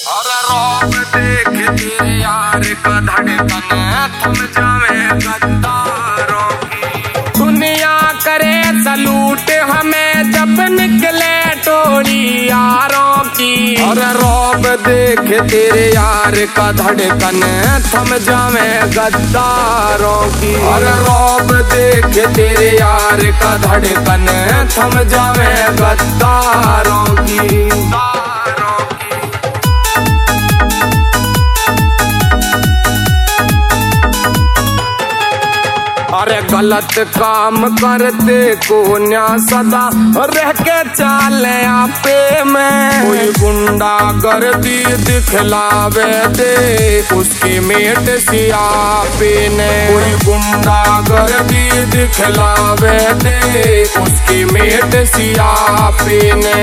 और रौब देख तेरे यार का धड़कन थम जावे गद्दारों की। दुनिया करे सलूट हमें जब निकले टोली यारों की। और रौब देख तेरे यार का धड़कन थम जावे गद्दारों की। और रौब देख तेरे यार का धड़कन थम जावे गद्दारों की। अरे गलत काम करते को न्या सदा रह के चाले आपे में। कोई गुंडा गर्दी दिखलावे दे उसकी मेट सियापे ने। कोई गुंडा गर्दी दिखलावे दे उसकी मेट सियापे ने।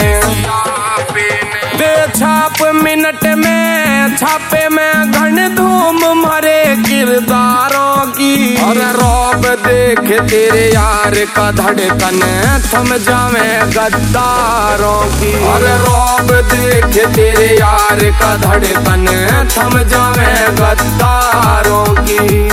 दे छाप मिनट में छापे में घन धूम मरे किरदारों की। और रौब देख तेरे यार का धड़कन थम जावे गद्दारों की। और रौब देख तेरे यार का धड़कन थम जावे गद्दारों की।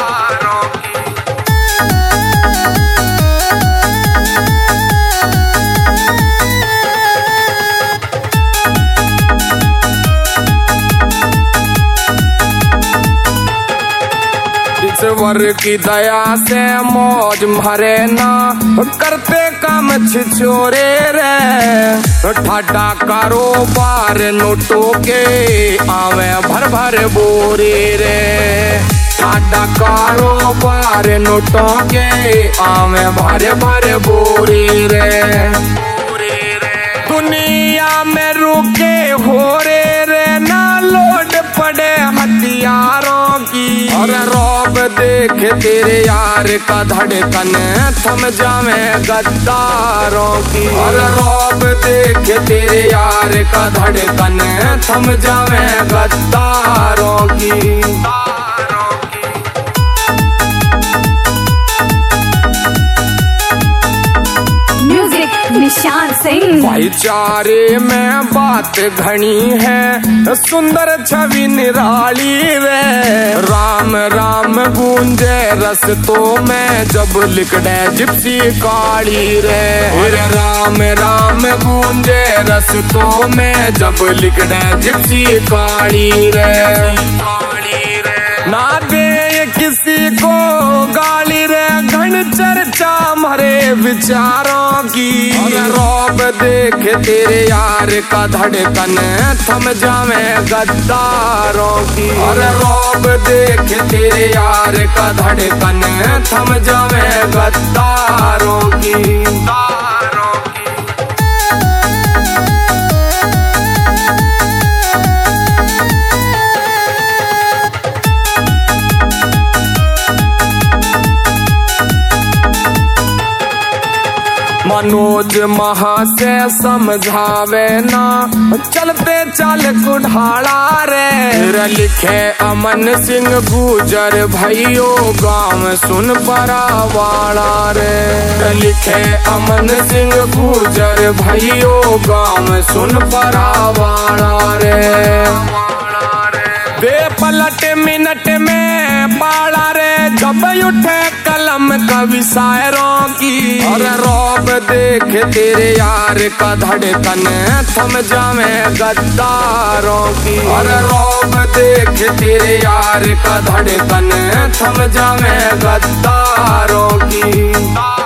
ईश्वर की दया से मौज भरे ना करते काम छिछोरे रे। ठाडा कारोबार नोटों के आवे भर भर बोरे रे। ठाडा कारोबार नोटों के आवे भर भर बोरे रे। दुनिया में रुके हो रे ना लोड पड़े हथियारों की। और रौब देख तेरे यार का धड़कन थम जावे गद्दारों की। और रौब देख तेरे यार का धड़कन थम जावे गद्दारों की। निशान सिंह। भाईचारे में बात घनी है सुंदर छवि निराली रे। राम राम गूंजे रस्तों में जब लिखड़े जिप्सी काली रे। राम राम गूंजे रस्तों में जब लिखड़े जिप्सी काली रे। ना दे किसी को गाली रे घन चर्चा मरे विचारों की। और रौब देख तेरे यार का धड़कन थम जावे गद्दारों की। और रौब देख तेरे यार का धड़कन थम जावे गद्दारों की। मनोज महा से समझावे ना चलते चल कुढ़ाड़ा रे। लिखे अमन सिंह गुजर भाइयों गाँव सुन परावाड़ा रे। लिखे अमन सिंह गुजर भाइयों गाँव सुन परावाड़ा रे। दे पलट मिनट में पाड़ा रे जब उठे कलम कवि शायरों की। और रौब देख तेरे यार का धड़कन थम जावे गद्दारों की। और रौब देख तेरे यार का धड़कन थम जावे गद्दारों की।